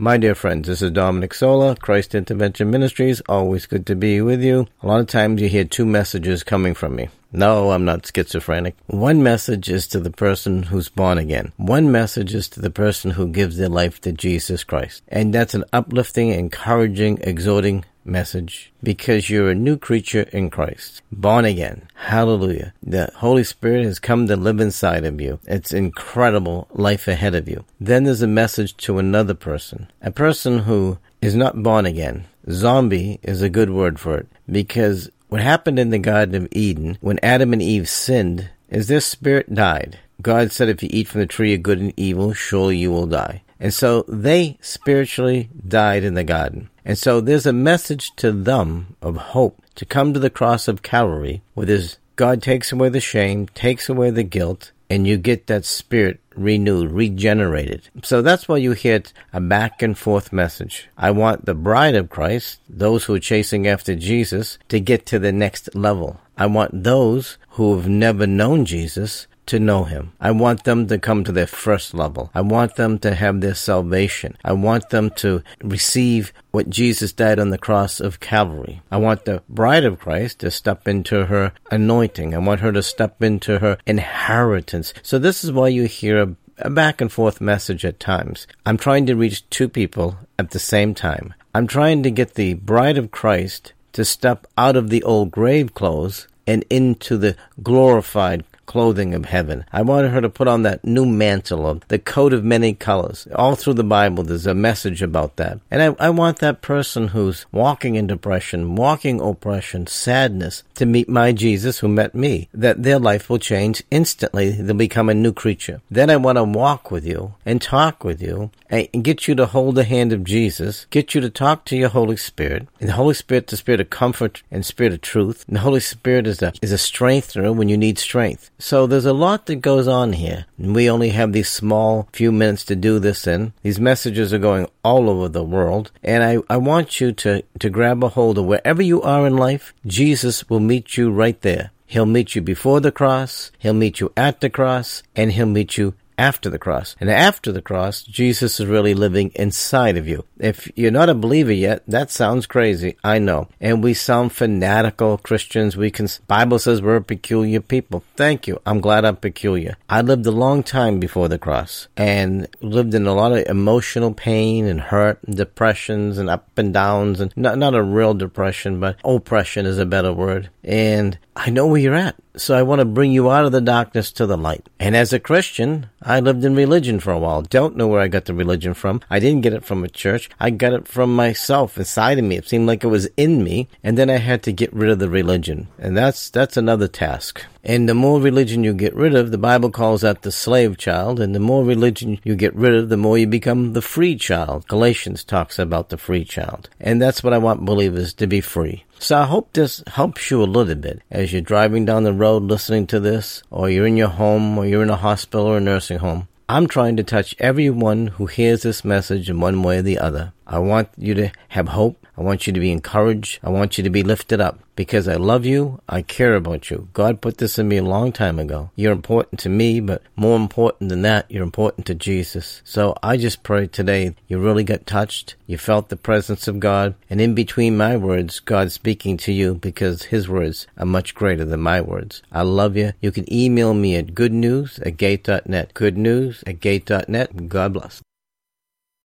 My dear friends, this is Dominic Sola, Christ Intervention Ministries. Always good to be with you. A lot of times you hear two messages coming from me. No, I'm not schizophrenic. One message is to the person who's born again. One message is to the person who gives their life to Jesus Christ. And that's an uplifting, encouraging, exhorting message because you're a new creature in Christ. Born again. Hallelujah. The Holy Spirit has come to live inside of you. It's incredible life ahead of you. Then there's a message to another person. A person who is not born again. Zombie is a good word for it because what happened in the Garden of Eden when Adam and Eve sinned is their spirit died. God said if you eat from the tree of good and evil, surely you will die. And so they spiritually died in the garden. And so there's a message to them of hope to come to the cross of Calvary where God takes away the shame, takes away the guilt, and you get that spirit renewed, regenerated. So that's why you hear a back and forth message. I want the bride of Christ, those who are chasing after Jesus, to get to the next level. I want those who have never known Jesus to know him. I want them to come to their first level. I want them to have their salvation. I want them to receive what Jesus died on the cross of Calvary. I want the bride of Christ to step into her anointing. I want her to step into her inheritance. So this is why you hear a back and forth message at times. I'm trying to reach two people at the same time. I'm trying to get the bride of Christ to step out of the old grave clothes and into the glorified clothing of heaven. I wanted her to put on that new mantle of the coat of many colors. All through the Bible, there's a message about that. And I want that person who's walking in depression, walking oppression, sadness, to meet my Jesus who met me, that their life will change instantly. They'll become a new creature. Then I want to walk with you and talk with you and get you to hold the hand of Jesus, get you to talk to your Holy Spirit. And the Holy Spirit, the Spirit of comfort and Spirit of truth. And the Holy Spirit is a strengthener when you need strength. So there's a lot that goes on here. And we only have these small few minutes to do this in. These messages are going all over the world. And I want you to grab a hold of wherever you are in life, Jesus will meet you right there. He'll meet you before the cross, he'll meet you at the cross, and he'll meet you after the cross. And after the cross, Jesus is really living inside of you. If you're not a believer yet, that sounds crazy, I know. And we sound fanatical Christians. Bible says we're a peculiar people. Thank you. I'm glad I'm peculiar. I lived a long time before the cross and lived in a lot of emotional pain and hurt and depressions and up and downs, and not a real depression, but oppression is a better word. And I know where you're at. So I want to bring you out of the darkness to the light. And as a Christian, I lived in religion for a while. Don't know where I got the religion from. I didn't get it from a church. I got it from myself, inside of me. It seemed like it was in me. And then I had to get rid of the religion. And that's another task. And the more religion you get rid of, the Bible calls that the slave child. And the more religion you get rid of, the more you become the free child. Galatians talks about the free child. And that's what I want believers to be free. So I hope this helps you a little bit as you're driving down the road listening to this, or you're in your home, or you're in a hospital or a nursing home. I'm trying to touch everyone who hears this message in one way or the other. I want you to have hope. I want you to be encouraged. I want you to be lifted up because I love you. I care about you. God put this in me a long time ago. You're important to me, but more important than that, you're important to Jesus. So I just pray today you really got touched. You felt the presence of God. And in between my words, God's speaking to you because his words are much greater than my words. I love you. You can email me at goodnews@gate.net. Goodnews@gate.net. God bless.